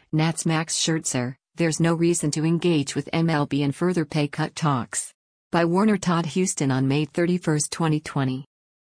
Nats Max Scherzer, there's no reason to engage with MLB in further pay cut talks. By Warner Todd Houston on May 31, 2020.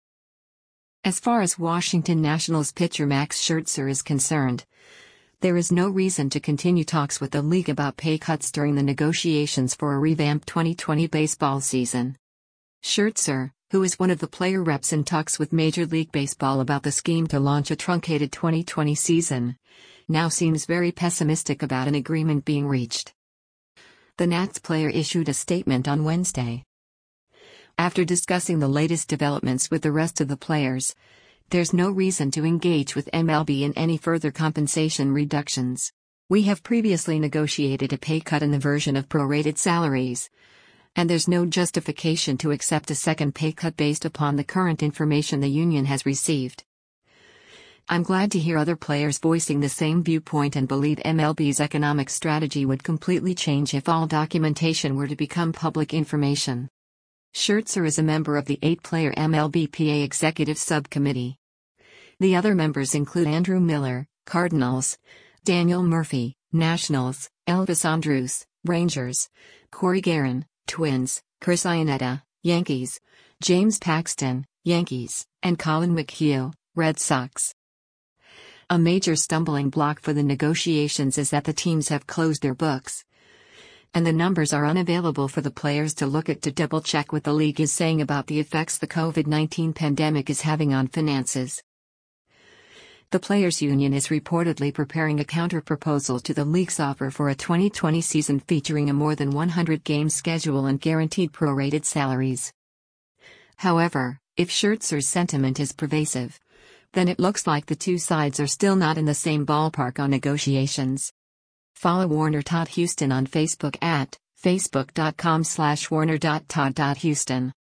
As far as Washington Nationals pitcher Max Scherzer is concerned, there is no reason to continue talks with the league about pay cuts during the negotiations for a revamped 2020 baseball season. Scherzer, who is one of the player reps in talks with Major League Baseball about the scheme to launch a truncated 2020 season, now seems very pessimistic about an agreement being reached. The Nats player issued a statement on Wednesday. After discussing the latest developments with the rest of the players, there's no reason to engage with MLB in any further compensation reductions. We have previously negotiated a pay cut in the version of prorated salaries, and there's no justification to accept a second pay cut based upon the current information the union has received. I'm glad to hear other players voicing the same viewpoint and believe MLB's economic strategy would completely change if all documentation were to become public information. Scherzer is a member of the 8-player MLBPA Executive Subcommittee. The other members include Andrew Miller, Cardinals; Daniel Murphy, Nationals; Elvis Andrus, Rangers; Corey Guerin, Twins; Chris Iannetta, Yankees; James Paxton, Yankees; and Colin McHugh, Red Sox. A major stumbling block for the negotiations is that the teams have closed their books, and the numbers are unavailable for the players to look at to double-check what the league is saying about the effects the COVID-19 pandemic is having on finances. The Players' Union is reportedly preparing a counter-proposal to the league's offer for a 2020 season featuring a more than 100-game schedule and guaranteed prorated salaries. However, if Scherzer's sentiment is pervasive, then it looks like the two sides are still not in the same ballpark on negotiations. Follow Warner Todd Houston on Facebook at facebook.com/warner.todd.houston.